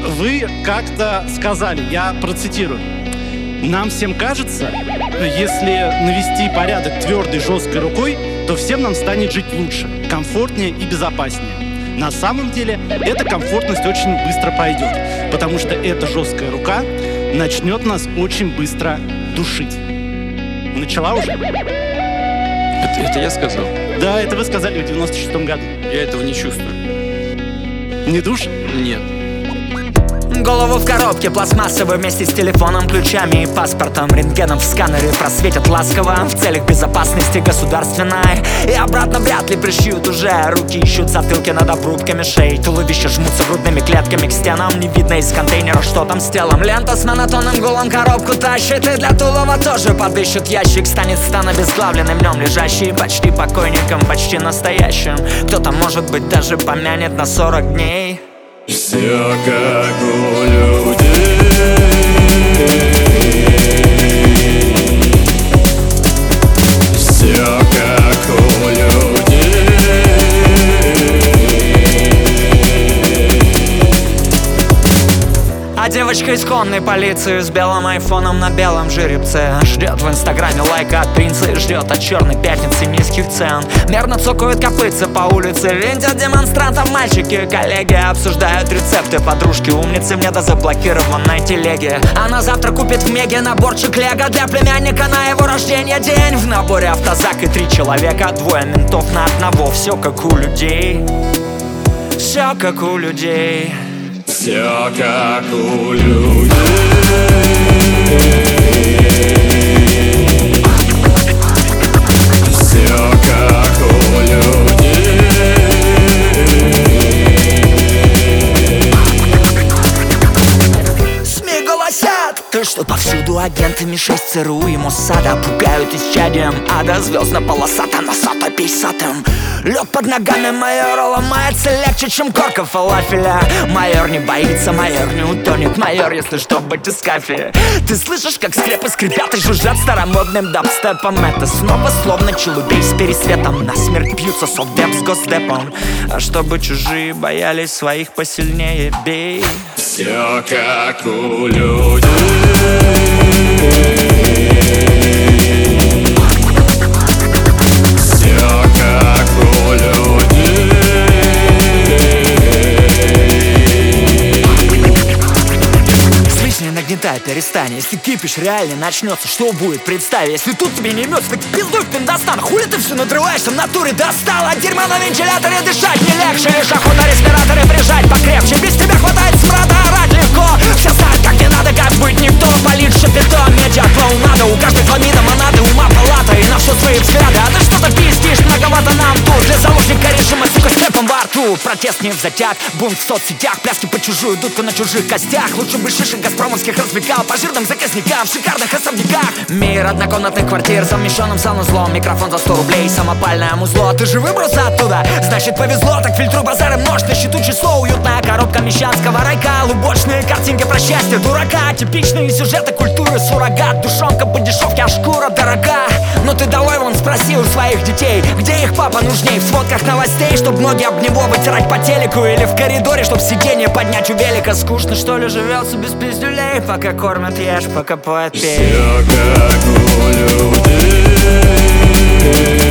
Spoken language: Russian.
вы как-то сказали, я процитирую: «Нам всем кажется, если навести порядок твердой, жесткой рукой, то всем нам станет жить лучше, комфортнее и безопаснее». На самом деле, эта комфортность очень быстро пройдет, потому что эта жесткая рука начнет нас очень быстро душить. Начала уже? Это я сказал? Да, это вы сказали в 96-м году. Я этого не чувствую. Не душит? Нет. Голову в коробке пластмассовой вместе с телефоном, ключами и паспортом. Рентгеном в сканере просветят ласково в целях безопасности государственной. И обратно вряд ли пришьют уже. Руки ищут затылки над обрубками шеи. Туловища жмутся грудными клетками к стенам. Не видно из контейнера, что там с телом. Лента с монотонным гулом коробку тащит. И для Тулова тоже подыщут ящик. Станет стан обезглавленным, в нем лежащий почти покойником, почти настоящим. Кто-то, может быть, даже помянет на 40 дней. Все как у людей, все как у людей. А девочка из конной полиции с белым айфоном на белом жеребце ждет в инстаграме лайка от принца и ждет от черной пятницы низких цен. Мерно цокают копытца по улице, винтят демонстрантов мальчики. Коллеги обсуждают рецепты, подружки умницы мне до заблокированной телеги. Она завтра купит в Меге наборчик лего для племянника на его рождение день. В наборе автозак и 3 человека, 2 ментов на одного. Все как у людей, все как у людей. Все как у людей. Все как у людей. СМИ голосят, что повсюду агенты Ми-6 ЦРУ и Моссада пугают исчадием ада. Звездно-полосатым, носато-пейсатым. Лед под ногами майора ломается легче, чем корка фалафеля. Майор не боится, майор не утонет. Майор, если что, батискафе. Ты слышишь, как скрепы скрипят и жужжат старомодным дабстепом. Это снова словно челубей с пересветом. Насмерть бьются совдеп с госдепом. А чтобы чужие боялись своих посильнее, бей. Все как у людей. Все как у людей. Слышь, не нагнетай, перестань. Если кипиш реально начнется, что будет, представь. Если тут тебе не имется, так пиздуй в пиндостан. Хули ты все надрываешься, в натуре достала. Дерьма на вентиляторе дышать не легче. Лишь охота респираторы прижать покрепче. Без тебя хватает смрада, орать легко. Все знают, как не надо, как быть никто. Полит шапито, медиа клоунада. У каждой хламида монады, ума палата. И на все свои взгляды. А ты что-то пиздишь, многовато нам тут. Для заложника режима, сука, степом во рту. Протест не в затяг, бунт в соцсетях. Пляски по чужую, дудку на чужих костях. Лучше бы шишек газпромовских развлекал по жирным заказникам в шикарных особняках. Мир однокомнатных квартир, совмещенным санузлом. Микрофон за 100 рублей, самопальное музло. Ты же выбрался оттуда, значит повезло. Так фильтруй базары множь, на счету число. Уютная коробка мещанского райка. Лубочные картинки про счастье дурака. Типичные сюжеты культуры, суррогат. Душонка по дешевке, а шкура дорога. Но ты давай вон спроси у своих детей, где их папа нужней. В сводках новостей, чтоб ноги об него вытирать по телеку. Или в коридоре, чтоб сиденье поднять у велика. Скучно что ли живется без пиздюлей? Пока кормят, ешь, пока поет, пей. Все как у людей.